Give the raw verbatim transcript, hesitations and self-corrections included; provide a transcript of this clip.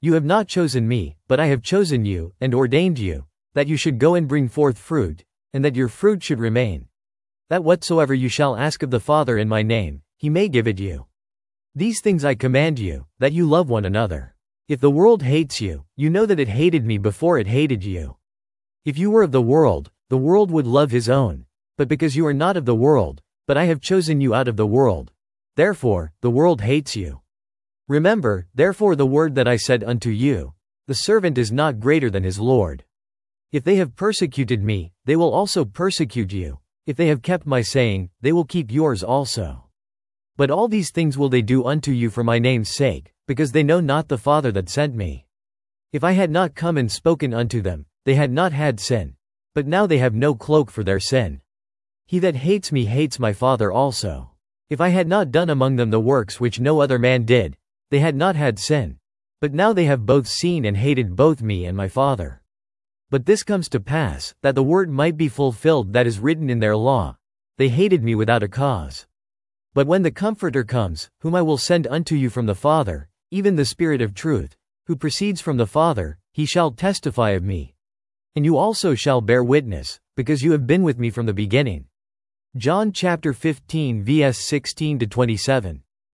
You have not chosen me, but I have chosen you, and ordained you, that you should go and bring forth fruit, and that your fruit should remain. That whatsoever you shall ask of the Father in my name, he may give it you. These things I command you, that you love one another. If the world hates you, you know that it hated me before it hated you. If you were of the world, the world would love his own. But because you are not of the world, but I have chosen you out of the world, therefore, the world hates you. Remember, therefore, the word that I said unto you, the servant is not greater than his Lord. If they have persecuted me, they will also persecute you. If they have kept my saying, they will keep yours also. But all these things will they do unto you for my name's sake, because they know not the Father that sent me. If I had not come and spoken unto them, they had not had sin. But now they have no cloak for their sin. He that hates me hates my Father also. If I had not done among them the works which no other man did, they had not had sin. But now they have both seen and hated both me and my Father. But this comes to pass, that the word might be fulfilled that is written in their law, they hated me without a cause. But when the Comforter comes, whom I will send unto you from the Father, even the Spirit of truth, who proceeds from the Father, he shall testify of me. And you also shall bear witness, because you have been with me from the beginning. John chapter fifteen verses sixteen to twenty-seven.